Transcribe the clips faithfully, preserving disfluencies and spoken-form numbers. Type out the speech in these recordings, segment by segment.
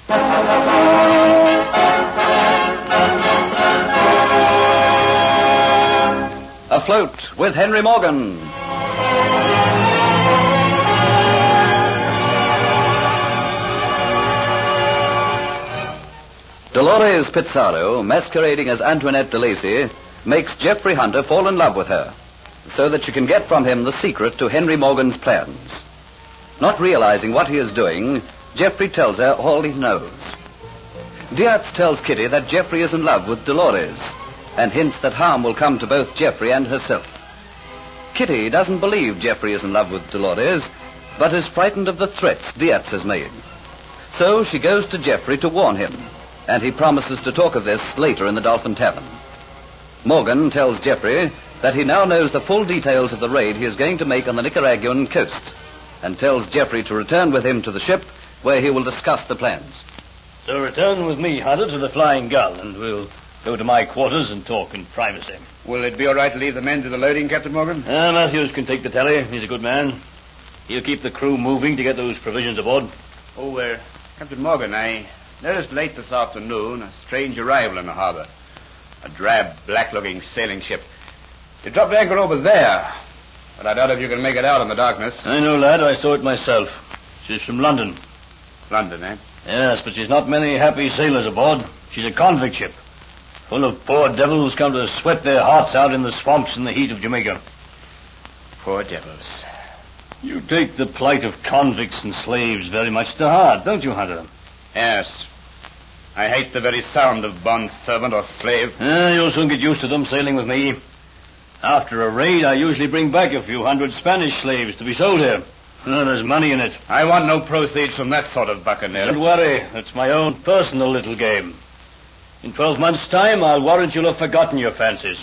Afloat with Henry Morgan. Dolores Pizarro, masquerading as Antoinette de Lacy, makes Jeffrey Hunter fall in love with her, so that she can get from him the secret to Henry Morgan's plans. Not realizing what he is doing, Jeffrey tells her all he knows. Diaz tells Kitty that Jeffrey is in love with Dolores, and hints that harm will come to both Jeffrey and herself. Kitty doesn't believe Jeffrey is in love with Dolores, but is frightened of the threats Diaz has made. So she goes to Jeffrey to warn him, and he promises to talk of this later in the Dolphin Tavern. Morgan tells Jeffrey that he now knows the full details of the raid he is going to make on the Nicaraguan coast, and tells Jeffrey to return with him to the ship where he will discuss the plans. So return with me, Hunter, to the Flying Gull, and we'll go to my quarters and talk in privacy. Will it be all right to leave the men to the loading, Captain Morgan? Uh, Matthews can take the tally. He's a good man. He'll keep the crew moving to get those provisions aboard. Oh, uh, Captain Morgan, I noticed late this afternoon a strange arrival in the harbor. A drab, black-looking sailing ship. It dropped anchor over there, but I doubt if you can make it out in the darkness. I know, lad. I saw it myself. She's from London. London, eh? Yes, but she's not many happy sailors aboard. She's a convict ship, full of poor devils come to sweat their hearts out in the swamps in the heat of Jamaica. Poor devils. You take the plight of convicts and slaves very much to heart, don't you, Hunter? Yes. I hate the very sound of bond servant or slave. Uh, you'll soon get used to them sailing with me. After a raid, I usually bring back a few hundred Spanish slaves to be sold here. Uh, there's money in it. I want no proceeds from that sort of buccaneer. Don't worry. It's my own personal little game. In twelve months' time, I'll warrant you'll have forgotten your fancies.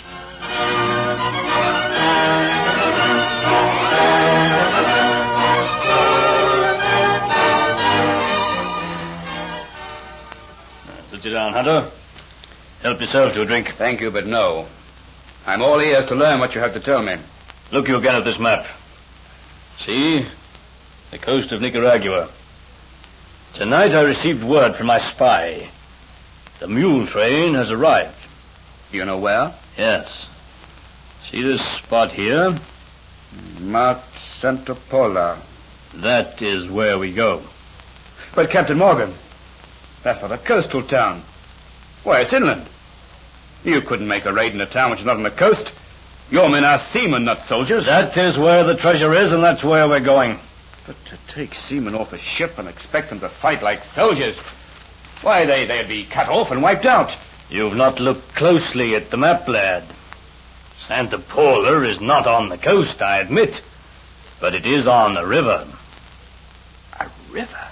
Sit down, Hunter. Help yourself to a drink. Thank you, but no. I'm all ears to learn what you have to tell me. Look you again at this map. See? The coast of Nicaragua. Tonight I received word from my spy. The mule train has arrived. Do you know where? Yes. See this spot here? Mount Santa Paula. That is where we go. But, Captain Morgan, that's not a coastal town. Why, it's inland. You couldn't make a raid in a town which is not on the coast. Your men are seamen, not soldiers. That is where the treasure is, and that's where we're going. But to take seamen off a ship and expect them to fight like soldiers, why, they, they'd be cut off and wiped out. You've not looked closely at the map, lad. Santa Paula is not on the coast, I admit, but it is on a river. A river?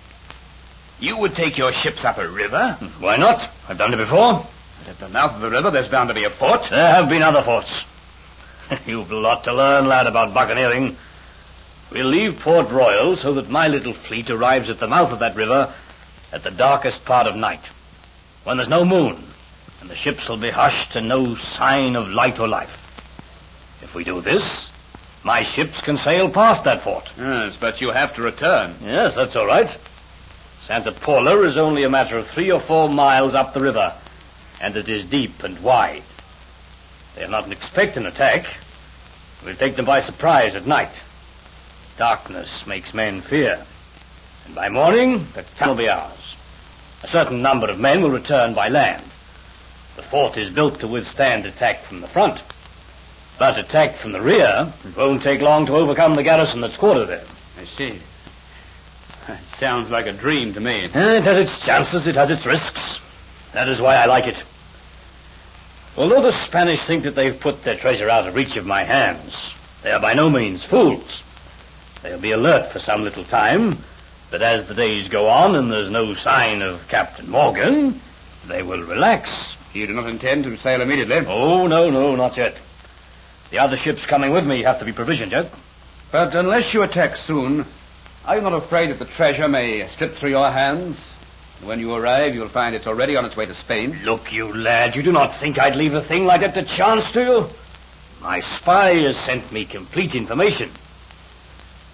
You would take your ships up a river? Why not? I've done it before. But at the mouth of the river, there's bound to be a fort. There have been other forts. You've a lot to learn, lad, about buccaneering. We'll leave Port Royal so that my little fleet arrives at the mouth of that river at the darkest part of night, when there's no moon, and the ships will be hushed and no sign of light or life. If we do this, my ships can sail past that fort. Yes, but you have to return. Yes, that's all right. Santa Paula is only a matter of three or four miles up the river, and it is deep and wide. They'll not expect an attack. We'll take them by surprise at night. Darkness makes men fear. And by morning, the town will be ours. A certain number of men will return by land. The fort is built to withstand attack from the front. But attack from the rear, it won't take long to overcome the garrison that's quartered there. I see. It sounds like a dream to me. It has its chances, it has its risks. That is why I like it. Although the Spanish think that they've put their treasure out of reach of my hands, they are by no means fools. They'll be alert for some little time, but as the days go on and there's no sign of Captain Morgan, they will relax. You do not intend to sail immediately? Oh, no, no, not yet. The other ships coming with me have to be provisioned yet. But unless you attack soon, are you not afraid that the treasure may slip through your hands? And when you arrive, you'll find it's already on its way to Spain. Look, you lad, you do not think I'd leave a thing like that to chance, do you? My spy has sent me complete information.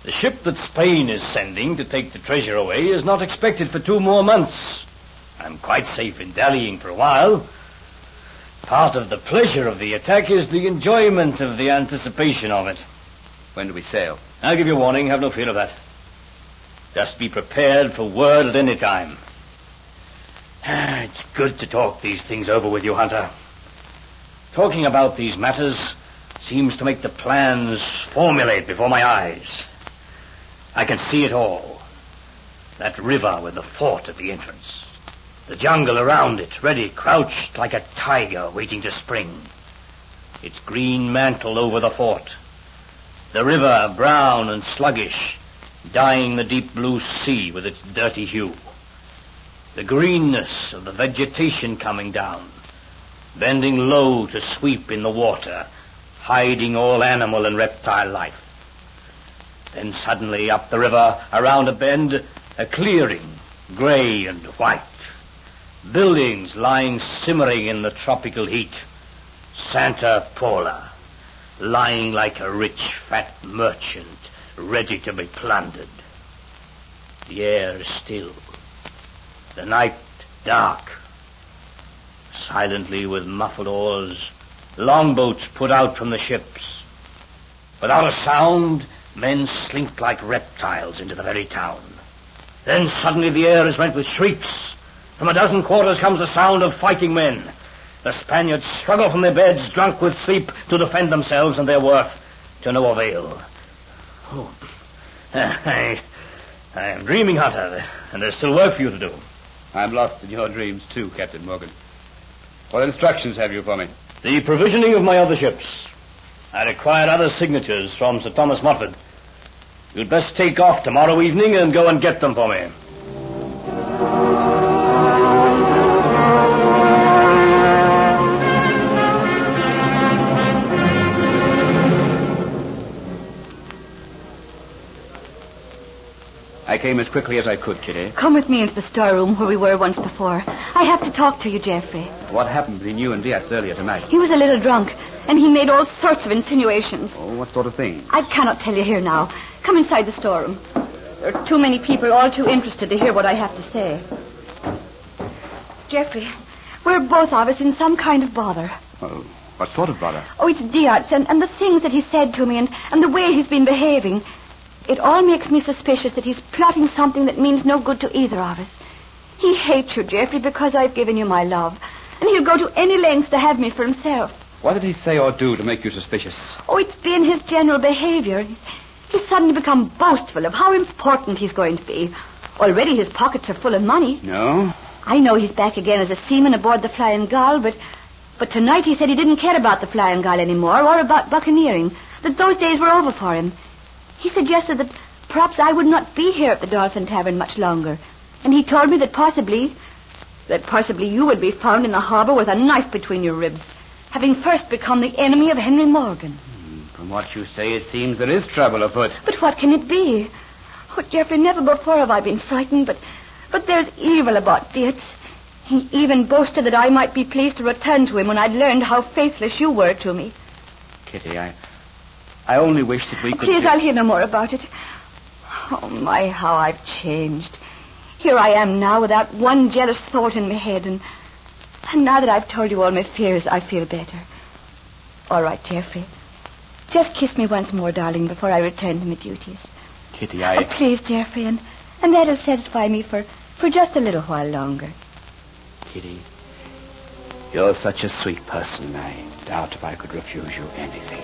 The ship that Spain is sending to take the treasure away is not expected for two more months. I'm quite safe in dallying for a while. Part of the pleasure of the attack is the enjoyment of the anticipation of it. When do we sail? I'll give you warning. Have no fear of that. Just be prepared for word at any time. It's good to talk these things over with you, Hunter. Talking about these matters seems to make the plans formulate before my eyes. I can see it all. That river with the fort at the entrance. The jungle around it, ready, crouched like a tiger waiting to spring. Its green mantle over the fort. The river, brown and sluggish, dyeing the deep blue sea with its dirty hue. The greenness of the vegetation coming down, bending low to sweep in the water, hiding all animal and reptile life. Then suddenly up the river, around a bend, a clearing, gray and white. Buildings lying simmering in the tropical heat. Santa Paula, lying like a rich, fat merchant, ready to be plundered. The air is still. The night dark. Silently, with muffled oars, longboats put out from the ships. Without a sound, men slink like reptiles into the very town. Then suddenly the air is rent with shrieks. From a dozen quarters comes the sound of fighting men. The Spaniards struggle from their beds, drunk with sleep, to defend themselves and their worth, to no avail. Oh, I, I am dreaming, Hunter, and there's still work for you to do. I'm lost in your dreams, too, Captain Morgan. What instructions have you for me? The provisioning of my other ships. I require other signatures from Sir Thomas Mottford. You'd best take off tomorrow evening and go and get them for me. I came as quickly as I could, Kitty. Come with me into the storeroom where we were once before. I have to talk to you, Geoffrey. What happened between you and Diaz earlier tonight? He was a little drunk, and he made all sorts of insinuations. Oh, what sort of thing? I cannot tell you here now. Come inside the storeroom. There are too many people all too interested to hear what I have to say. Geoffrey, we're both of us in some kind of bother. Well, what sort of bother? Oh, it's Diaz and, and the things that he said to me and, and the way he's been behaving. It all makes me suspicious that he's plotting something that means no good to either of us. He hates you, Geoffrey, because I've given you my love. And he'll go to any lengths to have me for himself. What did he say or do to make you suspicious? Oh, it's been his general behavior. He's, he's suddenly become boastful of how important he's going to be. Already his pockets are full of money. No? I know he's back again as a seaman aboard the Flying Gull, but, but tonight he said he didn't care about the Flying Gull anymore or about buccaneering, that those days were over for him. He suggested that perhaps I would not be here at the Dolphin Tavern much longer. And he told me that possibly, that possibly you would be found in the harbor with a knife between your ribs, having first become the enemy of Henry Morgan. From what you say, it seems there is trouble afoot. But what can it be? Oh, Geoffrey, never before have I been frightened, but, but there's evil about Dietz. He even boasted that I might be pleased to return to him when I'd learned how faithless you were to me. Kitty, I... I only wish that we could... Please, I'll hear no more about it. Oh, my, how I've changed. Here I am now without one jealous thought in my head, and, and now that I've told you all my fears, I feel better. All right, Geoffrey. Just kiss me once more, darling, before I return to my duties. Kitty, I... Oh, please, Geoffrey, and, and that'll satisfy me for, for just a little while longer. Kitty, you're such a sweet person, I doubt if I could refuse you anything.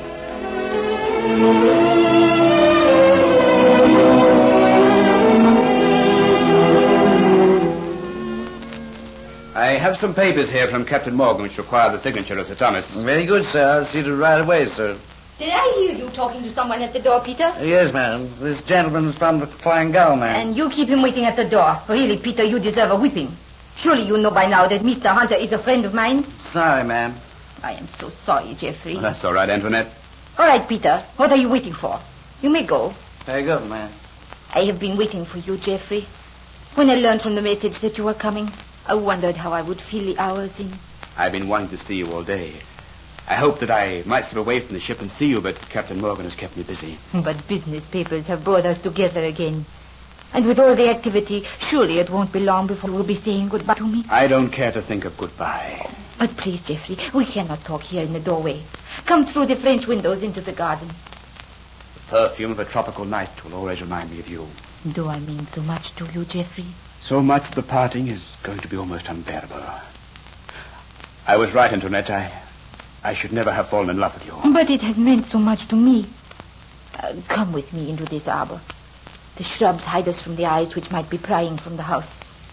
I have some papers here from Captain Morgan which require the signature of Sir Thomas. Very good, sir. I'll see to it right away, sir. Did I hear you talking to someone at the door, Peter? Yes, madam. This gentleman's from the Flying Gull, ma'am. And you keep him waiting at the door. Really, Peter, you deserve a whipping. Surely you know by now that Mister Hunter is a friend of mine. Sorry, ma'am. I am so sorry, Geoffrey. Well, that's all right, Antoinette. All right, Peter. What are you waiting for? You may go. Very good, ma'am. I have been waiting for you, Geoffrey. When I learned from the message that you were coming, I wondered how I would fill the hours in. I've been wanting to see you all day. I hoped that I might slip away from the ship and see you, but Captain Morgan has kept me busy. But business papers have brought us together again. And with all the activity, surely it won't be long before we'll be saying goodbye to me. I don't care to think of goodbye. But please, Geoffrey, we cannot talk here in the doorway. Come through the French windows into the garden. The perfume of a tropical night will always remind me of you. Do I mean so much to you, Geoffrey? So much that the parting is going to be almost unbearable. I was right, Antoinette. I, I should never have fallen in love with you. But it has meant so much to me. Uh, come with me into this arbor. The shrubs hide us from the eyes which might be prying from the house.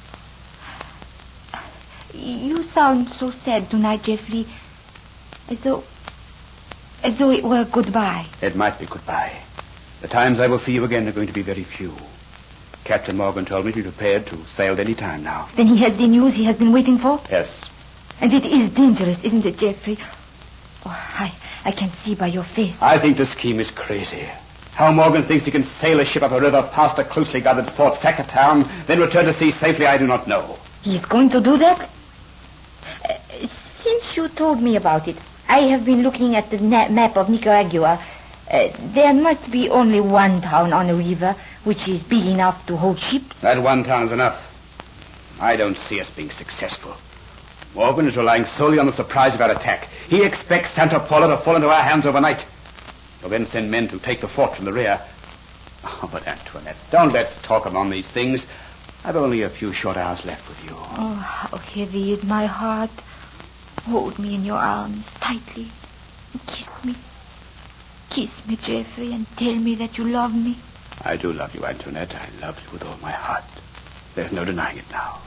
You sound so sad tonight, Geoffrey. As though... As though it were goodbye. It might be goodbye. The times I will see you again are going to be very few. Captain Morgan told me to be prepared to sail at any time now. Then he has the news he has been waiting for? Yes. And it is dangerous, isn't it, Geoffrey? Oh, I, I can see by your face. I think the scheme is crazy. How Morgan thinks he can sail a ship up a river past a closely guarded fort, sack a town, then return to sea safely, I do not know. He's going to do that? Uh, since you told me about it, I have been looking at the na- map of Nicaragua. Uh, there must be only one town on the river which is big enough to hold ships. That one town is enough. I don't see us being successful. Morgan is relying solely on the surprise of our attack. He expects Santa Paula to fall into our hands overnight. We'll then send men to take the fort from the rear. Oh, but Antoinette, don't let's talk among these things. I've only a few short hours left with you. Oh, how heavy is my heart. Hold me in your arms tightly. Kiss me. Kiss me, Geoffrey, and tell me that you love me. I do love you, Antoinette. I love you with all my heart. There's no denying it now.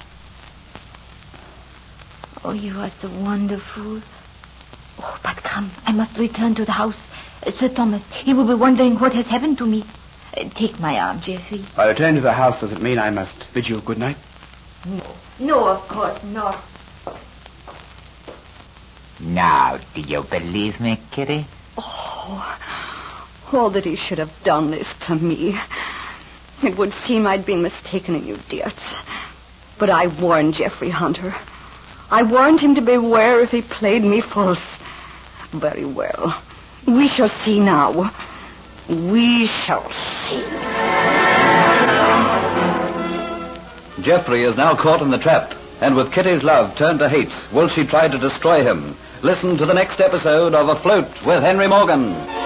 Oh, you are so wonderful. Oh, but come, I must return to the house. Uh, Sir Thomas, he will be wondering what has happened to me. Uh, take my arm, Geoffrey. By returning to the house, does it mean I must bid you good night? No. No, of course not. Now, do you believe me, Kitty? Oh, oh, that he should have done this to me. It would seem I'd been mistaken in you, Dietz. But I warned Geoffrey Hunter. I warned him to beware if he played me false. Very well. We shall see now. We shall see. Geoffrey is now caught in the trap, and with Kitty's love turned to hate, will she try to destroy him? Listen to the next episode of Afloat with Henry Morgan.